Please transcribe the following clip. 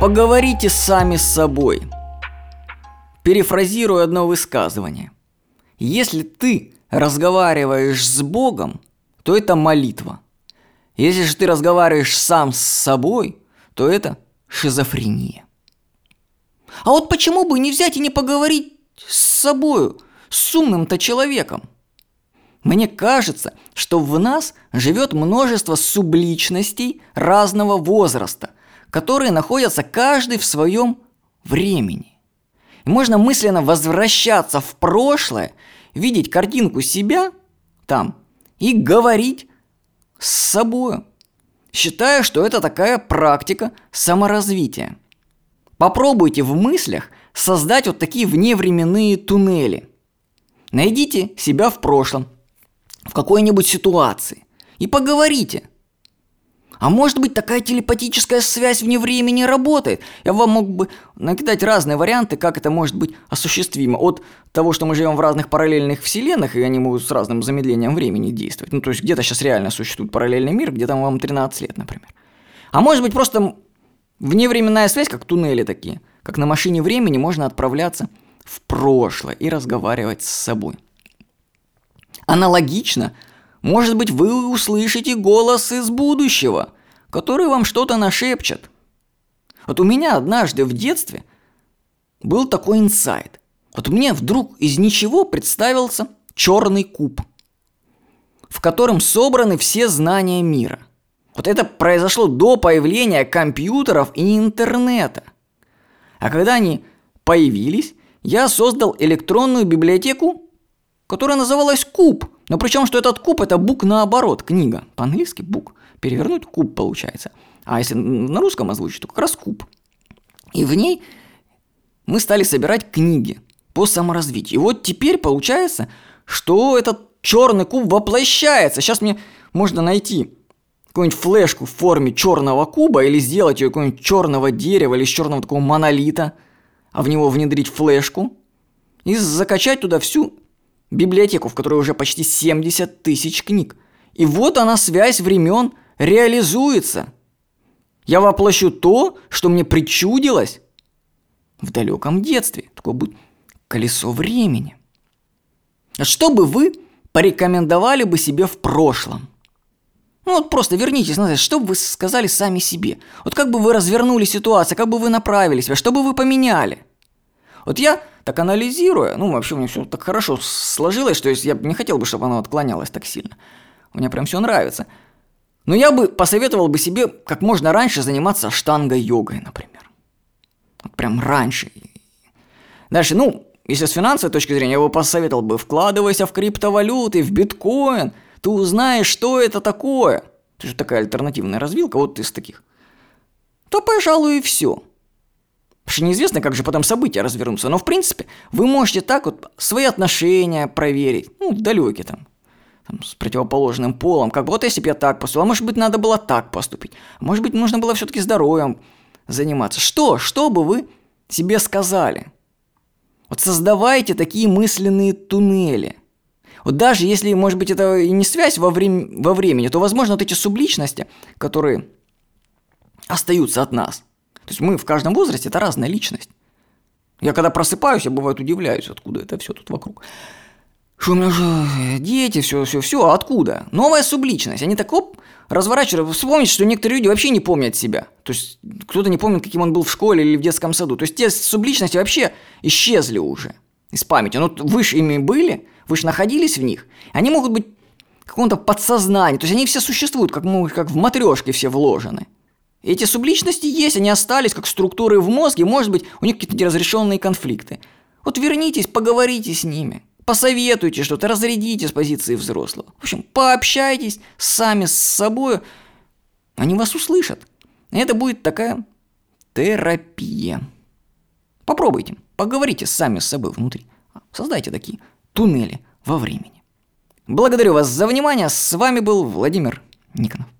Поговорите сами с собой. Перефразирую одно высказывание. Если ты разговариваешь с Богом, то это молитва. Если же ты разговариваешь сам с собой, то это шизофрения. А вот почему бы не взять и не поговорить с собою, с умным-то человеком? Мне кажется, что в нас живет множество субличностей разного возраста, которые находятся каждый в своем времени. И можно мысленно возвращаться в прошлое, видеть картинку себя там и говорить с собой. Считаю, что это такая практика саморазвития. Попробуйте в мыслях создать вот такие вневременные туннели. Найдите себя в прошлом, в какой-нибудь ситуации и поговорите. А может быть, такая телепатическая связь вне времени работает? Я вам мог бы накидать разные варианты, как это может быть осуществимо. От того, что мы живем в разных параллельных вселенных, и они могут с разным замедлением времени действовать. Ну, то есть, где-то сейчас реально существует параллельный мир, где там вам 13 лет, например. А может быть, просто вневременная связь, как туннели такие. Как на машине времени можно отправляться в прошлое и разговаривать с собой. Аналогично, может быть, вы услышите голос из будущего, который вам что-то нашепчет. Вот у меня однажды в детстве был такой инсайт. Вот мне вдруг из ничего представился черный куб, в котором собраны все знания мира. Вот это произошло до появления компьютеров и интернета. А когда они появились, я создал электронную библиотеку, которая называлась «Куб». Но причем, что этот куб – это бук наоборот, книга. По-английски бук. Перевернуть куб получается. А если на русском озвучить, то как раз куб. И в ней мы стали собирать книги по саморазвитию. И вот теперь получается, что этот черный куб воплощается. Сейчас мне можно найти какую-нибудь флешку в форме черного куба или сделать ее какого-нибудь черного дерева или из черного такого монолита, а в него внедрить флешку и закачать туда всю библиотеку, в которой уже почти 70 тысяч книг. И вот она, связь времен, реализуется. Я воплощу то, что мне причудилось в далеком детстве. Такое будет колесо времени. А что бы вы порекомендовали бы себе в прошлом? Ну вот просто вернитесь назад, что бы вы сказали сами себе? Вот как бы вы развернули ситуацию, как бы вы направили себя, что бы вы поменяли? Вот я так анализируя, вообще у меня все так хорошо сложилось, что я не хотел бы, чтобы оно отклонялось так сильно. Мне прям все нравится. Но я бы посоветовал бы себе как можно раньше заниматься аштанга-йогой, например. Вот прям раньше. Дальше, если с финансовой точки зрения, я бы посоветовал бы: вкладывайся в криптовалюты, в биткоин, ты узнаешь, что это такое. Это же такая альтернативная развилка, вот из таких. То, пожалуй, и все. Потому что неизвестно, как же потом события развернутся. Но, в принципе, вы можете так вот свои отношения проверить. Далекие там, с противоположным полом. Как бы вот если бы я так поступил, а может быть, надо было так поступить. А может быть, нужно было все-таки здоровьем заниматься. Что бы вы себе сказали? Вот создавайте такие мысленные туннели. Вот даже если, может быть, это и не связь во времени, то, возможно, вот эти субличности, которые остаются от нас. То есть мы в каждом возрасте – это разная личность. Я когда просыпаюсь, я бывает удивляюсь, откуда это все тут вокруг. Что у меня же дети, все, а откуда? Новая субличность. Они так разворачивают. Вспомните, что некоторые люди вообще не помнят себя. То есть кто-то не помнит, каким он был в школе или в детском саду. То есть те субличности вообще исчезли уже из памяти. Но вы же ими были, вы же находились в них. Они могут быть в каком-то подсознании. То есть они все существуют, как в матрешке все вложены. Эти субличности есть, они остались как структуры в мозге, может быть, у них какие-то неразрешенные конфликты. Вот вернитесь, поговорите с ними, посоветуйте что-то, разрядите с позиции взрослого. В общем, пообщайтесь сами с собой, они вас услышат. И это будет такая терапия. Попробуйте, поговорите сами с собой внутри, создайте такие туннели во времени. Благодарю вас за внимание, с вами был Владимир Никонов.